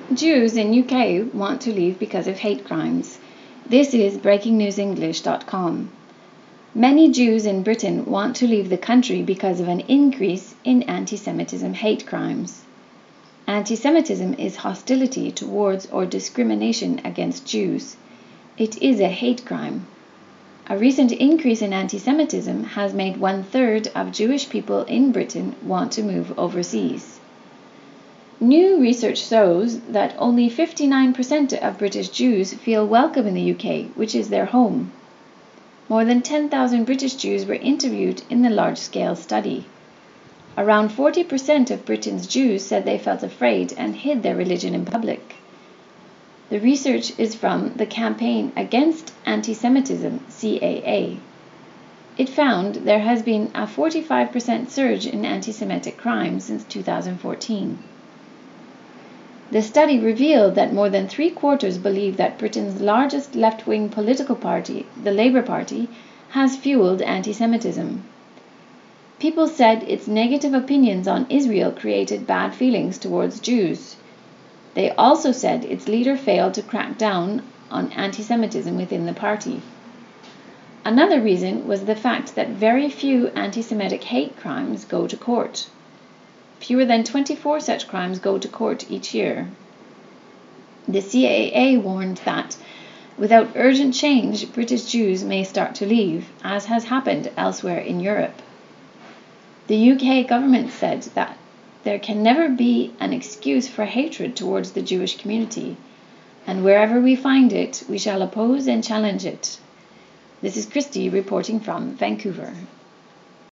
Jews in UK want to leave because of hate crimes. This is breakingnewsenglish.com. Many Jews in Britain want to leave the country because of an increase in anti-Semitism hate crimes. Anti-Semitism is hostility towards or discrimination against Jews. It is a hate crime. A recent increase in anti-Semitism has made 1/3 of Jewish people in Britain want to move overseas. New research shows that only 59% of British Jews feel welcome in the UK, which is their home. More than 10,000 British Jews were interviewed in the large-scale study. Around 40% of Britain's Jews said they felt afraid and hid their religion in public. The research is from the Campaign Against Anti-Semitism, CAA. It found there has been a 45% surge in anti-Semitic crimes since 2014. The study revealed that more than 3/4 believe that Britain's largest left-wing political party, the Labour Party, has fueled anti-Semitism. People said its negative opinions on Israel created bad feelings towards Jews. They also said its leader failed to crack down on anti-Semitism within the party. Another reason was the fact that very few anti-Semitic hate crimes go to court. Fewer than 24 such crimes go to court each year. The CAA warned that without urgent change, British Jews may start to leave, as has happened elsewhere in Europe. The UK government said that there can never be an excuse for hatred towards the Jewish community, and wherever we find it, we shall oppose and challenge it. This is Christy reporting from Vancouver.